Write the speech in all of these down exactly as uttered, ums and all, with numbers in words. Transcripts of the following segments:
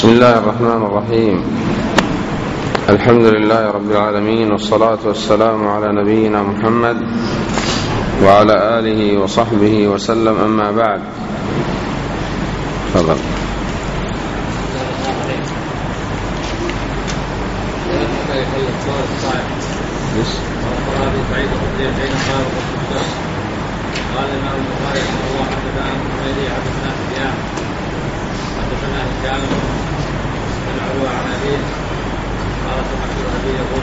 بسم الله الرحمن الرحيم. الحمد لله رب العالمين، والصلاة والسلام على نبينا محمد وعلى آله وصحبه وسلم، أما بعد. تفضل. قال الإمام البخاري رحمه الله حدثنا حميدي حدثنا سفيان حدثنا هشام بن عروة عن أبيه قال سمعت أبي يقول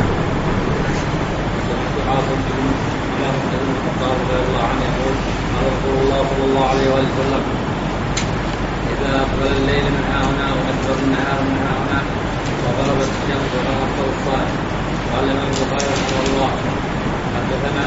سمعت عاصم بن عمر بن الخطاب رضي الله عنه يقول قال رسول الله صلى الله عليه وسلم: إذا أقبل الليل من ها هنا وأدبر النهار من ها هنا وغربت الشمس وغربت الصائم. قال الإمام البخاري رحمه الله حدثنا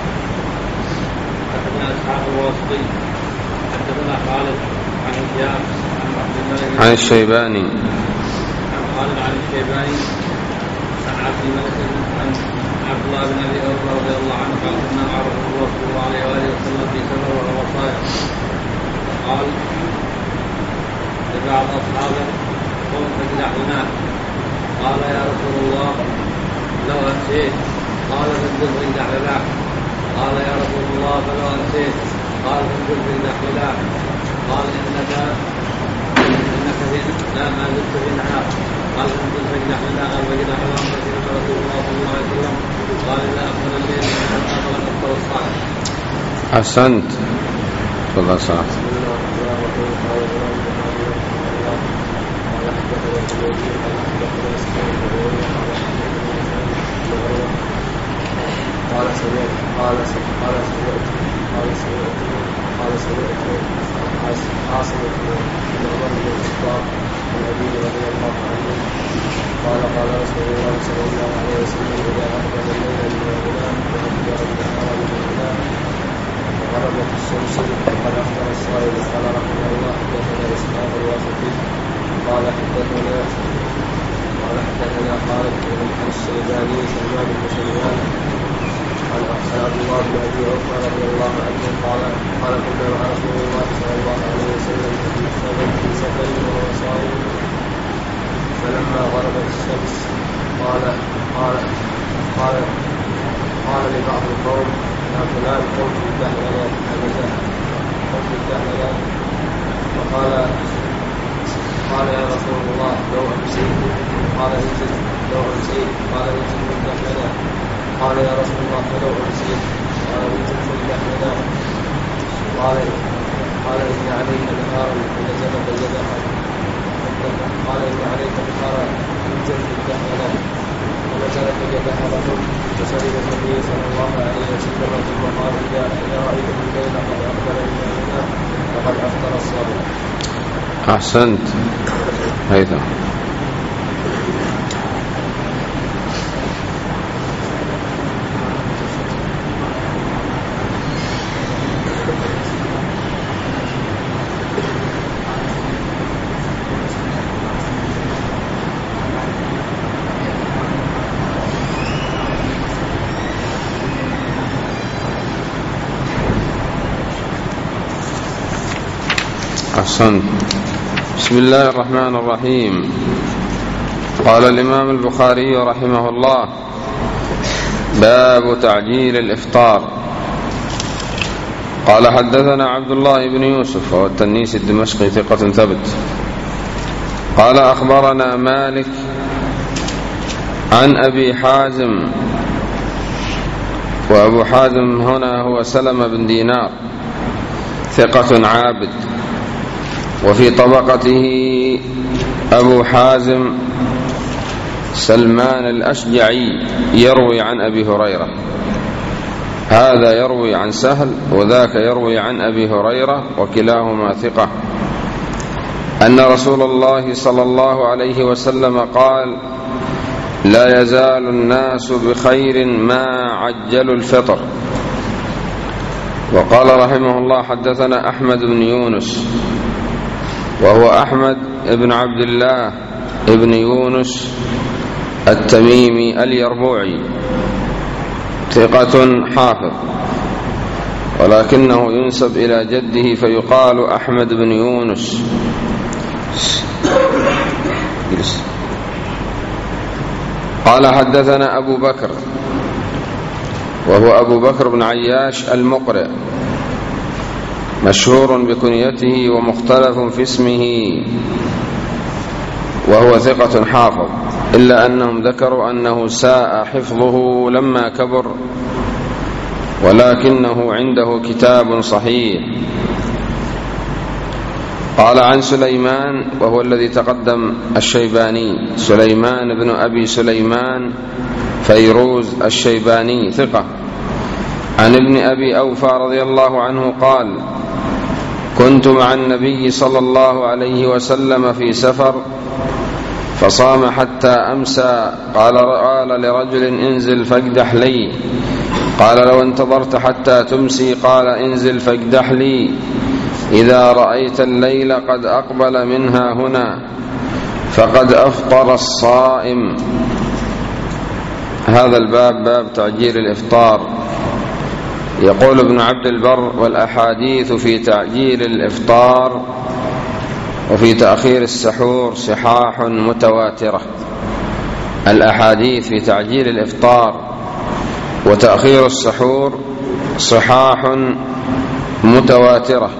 حدثنا أصحاب الواسطي حدثنا خالد عن هشام عن عبد الملك عن الشيباني عن خالد عن الشيباني عن عبد الملك عن عبد الله بن أبي أوفى رضي الله عنه قال: كنا مع رسول الله صلى الله عليه وآله وسلم في سفر وهو صائم، قال لبعض أصحابه: قم فاجلح لنا. قال: يا رسول الله لو أمسيت. قال: فانزل فاجلح لنا. قال: يا رسول الله فلو أمسيت. قال: فانزل فاجلح لنا. قال: إنك إنك لا ما زلت في النهار. قال: فانزل فاجلح لنا. قال: فاجلح لهم فسلم رسول الله صلى الله عليه وسلم. قال: إذا أقبل الليل حتى أقبل أفطر الصائم. أحسنت. تفضل صاحب. قال سمعت قال قال سمعت قال سمعت قال سمعت عاصم بن عمر بن الخطاب عن أبيه رضي الله عنه قال: قال رسول الله صلى الله عليه وسلم: إذا أقبل الليل من الغلام وأدبر النهار من الغلام وغربت الشمس فقد أفطر الصائم. قال رحمه الله: حدثنا إسحاق الواسطي قال حدثنا قال حدثنا خالد عن الشيباني سلمان بن سلمان عن عبد الله بن أبي أوفى رضي الله عنه قال: قال كنا مع رسول الله صلى الله عليه وسلم في سفر وهو صائم، فلما غربت الشمس قال قال قال قال لبعض القوم: يا فلان قم افتح لنا هذا قم افتح لنا. وقال قال: يا رسول الله لو أمسيت. قال: انزل لو أمسيت. قال: انزل افتح لنا. قال: يا رسول الله فلو أمسيت. قال: انزل افتح لنا. قال: قال: إن عليك نهارا فنزل فجدها. قال: إن عليك نهارا انزل افتح لنا. ونزل فجدها لهم. فشرب النبي صلى الله عليه وسلم ثم قال: إذا رأيتم الليل قد أقبل إلينا فقد أفطر الصائم. أحسنت. هيدا أحسنت. بسم الله الرحمن الرحيم. قال الإمام البخاري رحمه الله: باب تعجيل الإفطار. قال: حدثنا عبد الله بن يوسف وهو التنيسي الدمشقي ثقة ثبت قال: أخبرنا مالك عن أبي حازم، وأبو حازم هنا هو سلمة بن دينار ثقة عابد، وفي طبقته أبو حازم سلمان الأشجعي يروي عن أبي هريرة، هذا يروي عن سهل وذاك يروي عن أبي هريرة، وكلاهما ثقة، أن رسول الله صلى الله عليه وسلم قال: لا يزال الناس بخير ما عجلوا الفطر. وقال رحمه الله: حدثنا أحمد بن يونس وهو أحمد بن عبد الله بن يونس التميمي اليربوعي ثقة حافظ، ولكنه ينسب إلى جده فيقال أحمد بن يونس جلس. قال حدثنا أبو بكر وهو أبو بكر بن عياش المقرئ مشهور بكنيته ومختلف في اسمه، وهو ثقة حافظ، إلا أنهم ذكروا أنه ساء حفظه لما كبر، ولكنه عنده كتاب صحيح. قال عن سليمان وهو الذي تقدم الشيباني، سليمان بن أبي سليمان فيروز الشيباني ثقة، عن ابن أبي أوفى رضي الله عنه قال: كنت مع النبي صلى الله عليه وسلم في سفر فصام حتى أمسى، قال قال لرجل: انزل فاقدح لي. قال: لو انتظرت حتى تمسي. قال: انزل فاقدح لي إذا رأيت الليل قد أقبل منها هنا فقد أفطر الصائم. هذا الباب باب تعجيل الإفطار. يقول ابن عبد البر: والأحاديث في تعجيل الإفطار وفي تأخير السحور صحاح متواترة. الأحاديث في تعجيل الإفطار وتأخير السحور صحاح متواترة.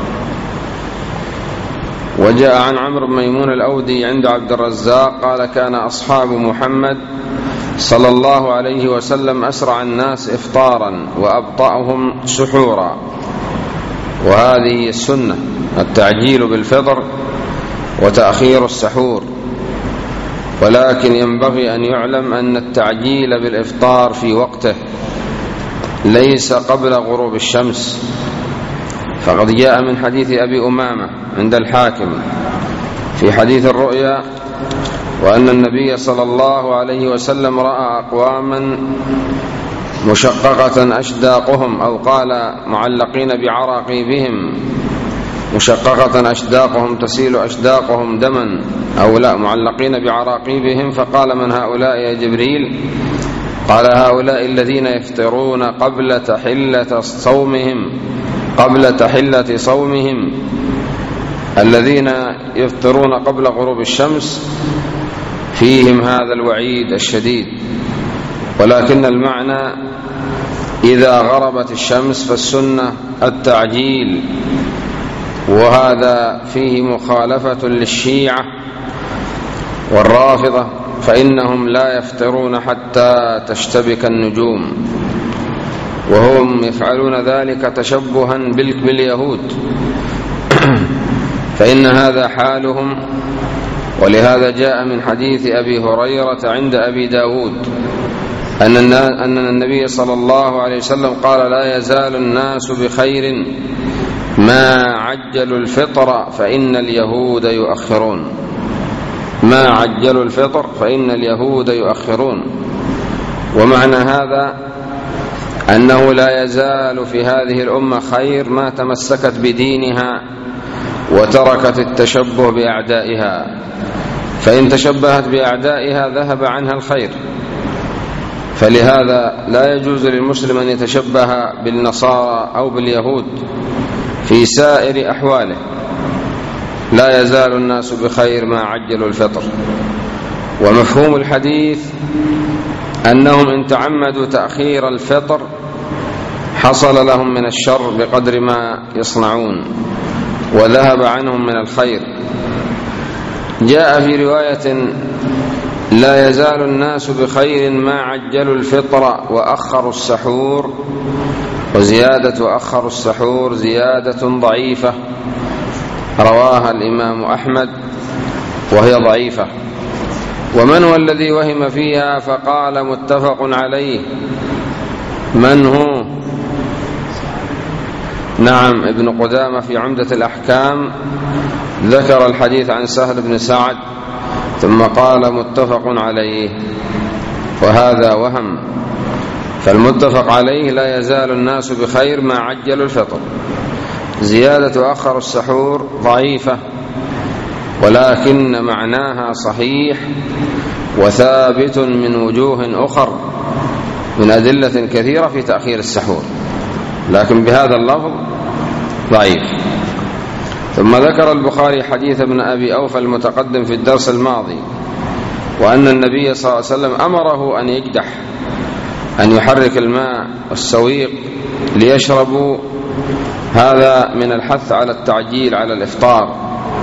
وجاء عن عمرو بن ميمون الأودي عند عبد الرزاق قال: كان أصحاب محمد صلى الله عليه وسلم أسرع الناس إفطارا وأبطأهم سحورا. وهذه السنة، التعجيل بالفطر وتأخير السحور. ولكن ينبغي أن يعلم أن التعجيل بالإفطار في وقته ليس قبل غروب الشمس، فقد جاء من حديث أبي أمامة عند الحاكم في حديث الرؤيا: وأن النبي صلى الله عليه وسلم رأى أقواما مشققة أشداقهم، أو قال معلقين بعراقيبهم، مشققة أشداقهم تسيل أشداقهم دما، أو لا معلقين بعراقيبهم، فقال: من هؤلاء يا جبريل؟ قال: هؤلاء الذين يفطرون قبل تحلة صومهم قبل تحلة صومهم الذين يفطرون قبل غروب الشمس فيهم هذا الوعيد الشديد. ولكن المعنى إذا غربت الشمس فالسنة التعجيل، وهذا فيه مخالفة للشيعة والرافضة، فإنهم لا يفطرون حتى تشتبك النجوم، وهم يفعلون ذلك تشبها باليهود فإن هذا حالهم. ولهذا جاء من حديث أبي هريرة عند أبي داود أن النبي صلى الله عليه وسلم قال: لا يزال الناس بخير ما عجلوا الفطر فإن اليهود يؤخرون. ما عجلوا الفطر فإن اليهود يؤخرون. ومعنى هذا أنه لا يزال في هذه الأمة خير ما تمسكت بدينها وتركت التشبه بأعدائها، فإن تشبهت بأعدائها ذهب عنها الخير. فلهذا لا يجوز للمسلم أن يتشبه بالنصارى أو باليهود في سائر أحواله. لا يزال الناس بخير ما عجلوا الفطر. ومفهوم الحديث أنهم إن تعمدوا تأخير الفطر حصل لهم من الشر بقدر ما يصنعون وذهب عنهم من الخير. جاء في رواية: لا يزال الناس بخير ما عجلوا الفطر وأخروا السحور. وزيادة وأخروا السحور زيادة ضعيفة رواها الإمام أحمد وهي ضعيفة. ومن هو الذي وهم فيها فقال متفق عليه؟ من هو؟ نعم، ابن قدامة في عمدة الأحكام ذكر الحديث عن سهل بن سعد ثم قال متفق عليه، وهذا وهم. فالمتفق عليه لا يزال الناس بخير ما عجلوا الفطر. زيادة أخر السحور ضعيفة، ولكن معناها صحيح وثابت من وجوه أخر من أدلة كثيرة في تأخير السحور، لكن بهذا اللفظ ضعيف. ثم ذكر البخاري حديث ابن أبي أوفى المتقدم في الدرس الماضي، وأن النبي صلى الله عليه وسلم أمره أن يقدح، أن يحرك الماء والسويق ليشربوا. هذا من الحث على التعجيل على الإفطار،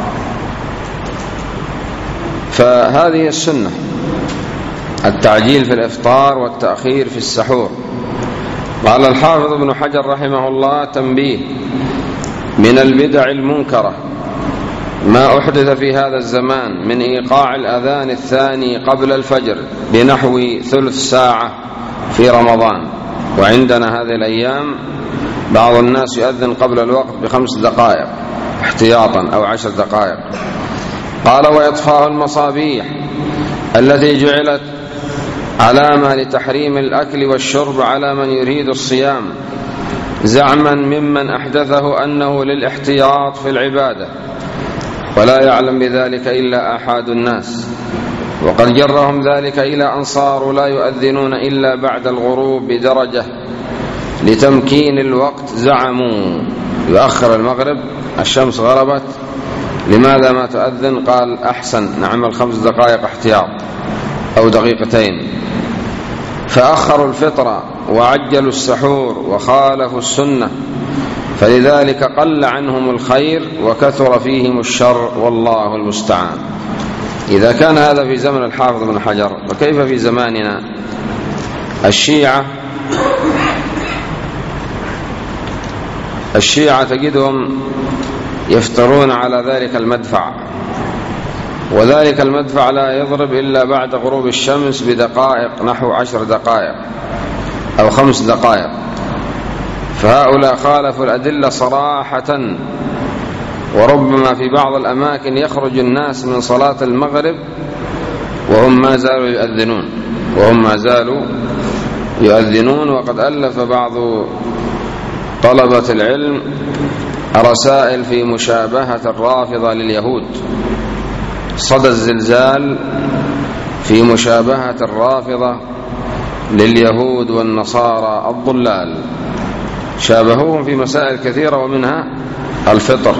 فهذه السنة، التعجيل في الإفطار والتأخير في السحور. قال الحافظ ابن حجر رحمه الله: تنبيه: من البدع المنكرة ما أحدث في هذا الزمان من إيقاع الأذان الثاني قبل الفجر بنحو ثلث ساعة في رمضان، وعندنا هذه الأيام بعض الناس يؤذن قبل الوقت بخمس دقائق احتياطا أو عشر دقائق. قال: وإطفاء المصابيح التي جعلت علامة لتحريم الأكل والشرب على من يريد الصيام، زعما ممن أحدثه أنه للاحتياط في العبادة، ولا يعلم بذلك إلا آحاد الناس، وقد جرهم ذلك إلى أن صاروا لا يؤذنون إلا بعد الغروب بدرجة لتمكين الوقت. زعموا يؤخر المغرب، الشمس غربت، لماذا ما تؤذن؟ قال: أحسن نعمل خمس دقائق احتياط أو دقيقتين. فأخروا الفطرة وعجلوا السحور وخالفوا السنة، فلذلك قل عنهم الخير وكثر فيهم الشر، والله المستعان. إذا كان هذا في زمن الحافظ بن حجر، فكيف في زماننا؟ الشيعة الشيعة تجدهم يفترون على ذلك المدفع، وذلك المدفع لا يضرب إلا بعد غروب الشمس بدقائق، نحو عشر دقائق أو خمس دقائق. فهؤلاء خالفوا الأدلة صراحة، وربما في بعض الأماكن يخرج الناس من صلاة المغرب وهم ما زالوا يؤذنون وهم ما زالوا يؤذنون وقد ألف بعض طلبة العلم رسائل في مشابهة الرافضة لليهود، صدى الزلزال في مشابهة الرافضة لليهود والنصارى الضلال، شابهوهم في مسائل كثيرة ومنها الفطر.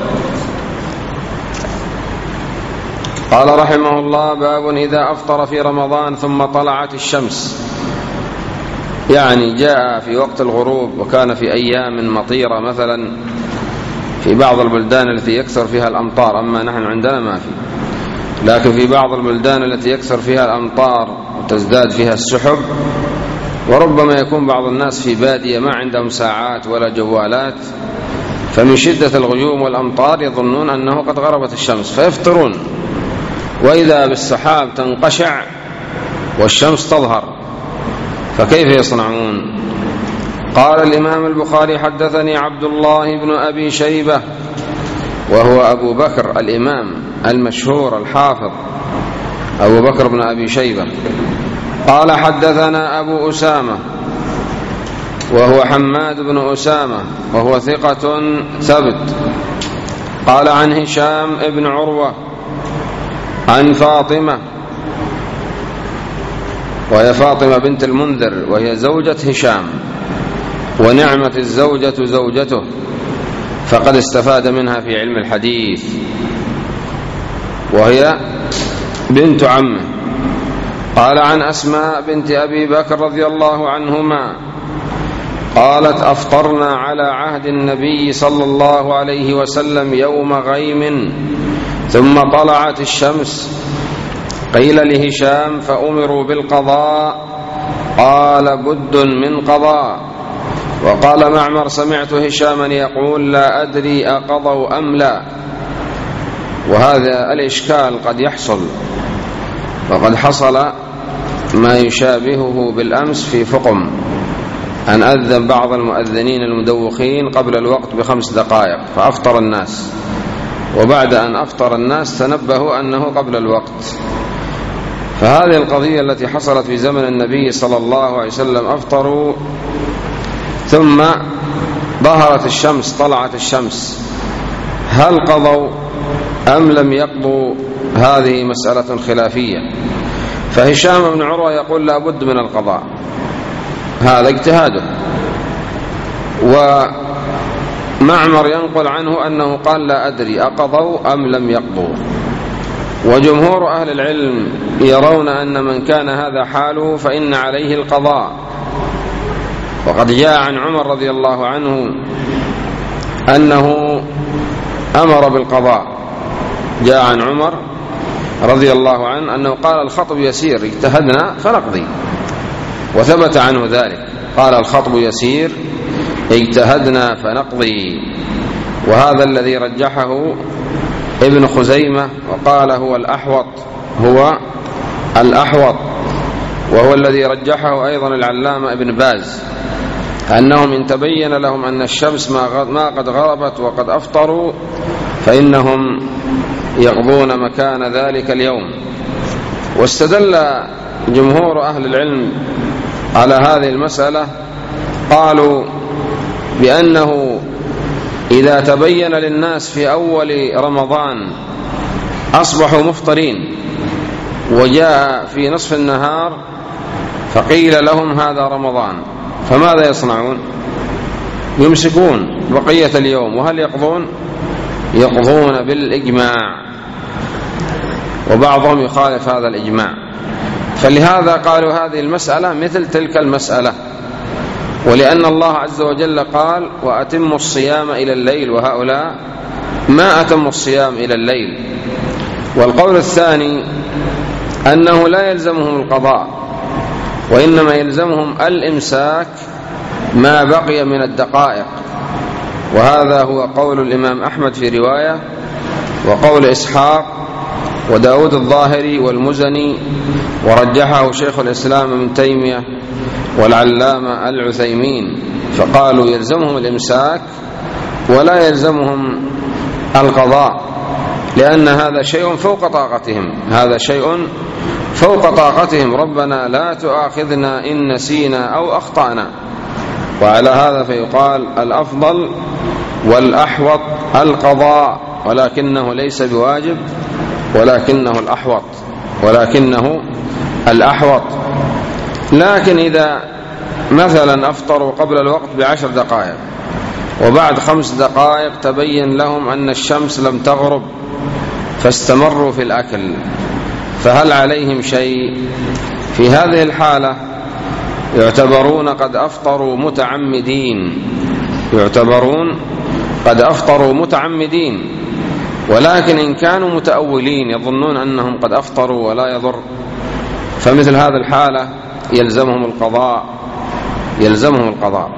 قال رحمه الله: باب إذا أفطر في رمضان ثم طلعت الشمس، يعني جاء في وقت الغروب وكان في أيام مطيرة، مثلا في بعض البلدان التي يكثر فيها الأمطار، أما نحن عندنا ما في، لكن في بعض البلدان التي يكثر فيها الأمطار وتزداد فيها السحب، وربما يكون بعض الناس في بادية ما عندهم ساعات ولا جوالات، فمن شدة الغيوم والأمطار يظنون أنه قد غربت الشمس فيفطرون، وإذا بالسحاب تنقشع والشمس تظهر، فكيف يصنعون؟ قال الإمام البخاري: حدثني عبد الله بن أبي شيبة، وهو أبو بكر الإمام المشهور الحافظ أبو بكر بن أبي شيبة، قال: حدثنا أبو أسامة، وهو حماد بن أسامة، وهو ثقة ثبت، قال: عن هشام ابن عروة عن فاطمة، وهي فاطمة بنت المنذر، وهي زوجة هشام، ونعمة الزوجة زوجته، فقد استفاد منها في علم الحديث، وهي بنت عمه. قال: عن أسماء بنت أبي بكر رضي الله عنهما قالت: أفطرنا على عهد النبي صلى الله عليه وسلم يوم غيم ثم طلعت الشمس، قيل لهشام فأمروا بالقضاء، قال: بد من قضاء. وقال معمر: سمعت هشاما يقول: لا أدري أقضوا أم لا. وهذا الإشكال قد يحصل، وقد حصل ما يشابهه بالأمس في فقم، أن أذن بعض المؤذنين المدوخين قبل الوقت بخمس دقائق فأفطر الناس، وبعد أن أفطر الناس تنبهوا أنه قبل الوقت. فهذه القضية التي حصلت في زمن النبي صلى الله عليه وسلم، أفطروا ثم ظهرت الشمس، طلعت الشمس، هل قضوا أم لم يقضوا؟ هذه مسألة خلافية. فهشام بن عروة يقول: لا بد من القضاء، هذا اجتهاده. معمر ينقل عنه أنه قال لا أدري أقضوا أم لم يقضوا. وجمهور أهل العلم يرون أن من كان هذا حاله فإن عليه القضاء. وقد جاء عن عمر رضي الله عنه أنه أمر بالقضاء. جاء عن عمر رضي الله عنه أنه قال الخطب يسير اجتهدنا فنقضي، وثبت عنه ذلك، قال الخطب يسير اجتهدنا فنقضي. وهذا الذي رجحه ابن خزيمة وقال هو الأحوط، هو الأحوط، وهو الذي رجحه أيضا العلامة ابن باز، أنهم إن تبين لهم أن الشمس ما قد غربت وقد أفطروا فإنهم يقضون مكان ذلك اليوم. واستدل جمهور أهل العلم على هذه المسألة، قالوا بأنه إذا تبين للناس في أول رمضان أصبحوا مفطرين وجاء في نصف النهار فقيل لهم هذا رمضان، فماذا يصنعون؟ يمسكون بقية اليوم. وهل يقضون؟ يقضون بالإجماع، وبعضهم يخالف هذا الإجماع. فلهذا قالوا هذه المسألة مثل تلك المسألة، ولأن الله عز وجل قال وأتموا الصيام إلى الليل، وهؤلاء ما أتموا الصيام إلى الليل. والقول الثاني أنه لا يلزمهم القضاء، وإنما يلزمهم الإمساك ما بقي من الدقائق، وهذا هو قول الإمام أحمد في رواية، وقول إسحاق وداود الظاهري والمزني، ورجحه شيخ الإسلام ابن تيمية والعلامة العثيمين، فقالوا يلزمهم الإمساك ولا يلزمهم القضاء، لأن هذا شيء فوق طاقتهم، هذا شيء فوق طاقتهم. ربنا لا تؤاخذنا إن نسينا أو أخطأنا. وعلى هذا فيقال الأفضل والأحوط القضاء، ولكنه ليس بواجب، ولكنه الأحوط، ولكنه الأحوط. لكن إذا مثلا أفطروا قبل الوقت بعشر دقائق وبعد خمس دقائق تبين لهم أن الشمس لم تغرب فاستمروا في الأكل، فهل عليهم شيء؟ في هذه الحالة يعتبرون قد أفطروا متعمدين، يعتبرون قد أفطروا متعمدين. ولكن إن كانوا متأولين يظنون أنهم قد أفطروا ولا يضر، فمثل هذه الحالة يلزمهم القضاء، يلزمهم القضاء.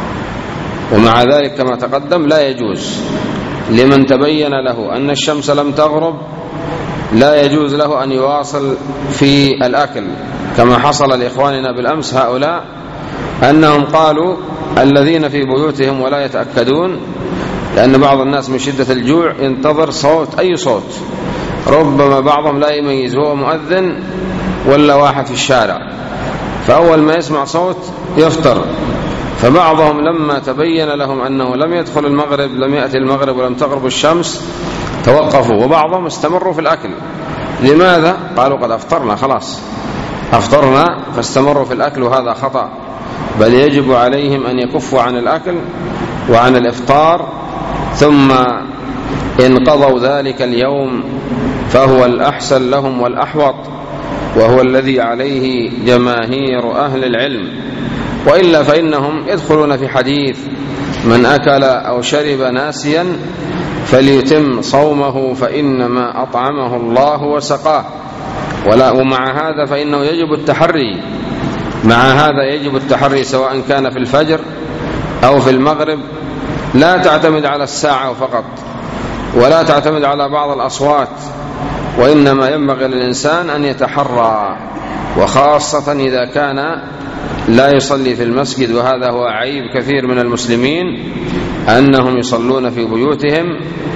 ومع ذلك كما تقدم لا يجوز لمن تبين له أن الشمس لم تغرب، لا يجوز له أن يواصل في الأكل، كما حصل لإخواننا بالأمس هؤلاء أنهم قالوا الذين في بيوتهم ولا يتأكدون، لأن بعض الناس من شدة الجوع ينتظر صوت، أي صوت، ربما بعضهم لا يميز هو مؤذن ولا واحد في الشارع، فأول ما يسمع صوت يفطر. فبعضهم لما تبين لهم أنه لم يدخل المغرب، لم يأتي المغرب ولم تغرب الشمس، توقفوا، وبعضهم استمروا في الأكل. لماذا؟ قالوا قد أفطرنا، خلاص أفطرنا، فاستمروا في الأكل، وهذا خطأ. بل يجب عليهم أن يكفوا عن الأكل وعن الإفطار، ثم إن قضوا ذلك اليوم فهو الأحسن لهم والأحوط، وهو الذي عليه جماهير أهل العلم. وإلا فإنهم يدخلون في حديث من أكل أو شرب ناسيا فليتم صومه فإنما أطعمه الله وسقاه. ولا ومع هذا فإنه يجب التحري، مع هذا يجب التحري سواء كان في الفجر أو في المغرب. لا تعتمد على الساعة فقط، ولا تعتمد على بعض الأصوات، وإنما ينبغي للإنسان أن يتحرى، وخاصة إذا كان لا يصلي في المسجد. وهذا هو عيب كثير من المسلمين، أنهم يصلون في بيوتهم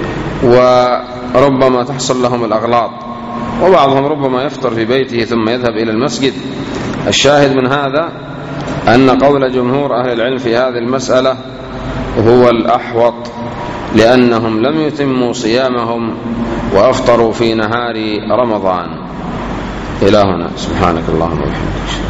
وربما تحصل لهم الأغلاط، وبعضهم ربما يفطر في بيته ثم يذهب إلى المسجد. الشاهد من هذا أن قول جمهور أهل العلم في هذه المسألة هو الأحوط، لأنهم لم يتموا صيامهم وأفطروا في نهار رمضان. إلى هنا، سبحانك اللهم وبحمدك.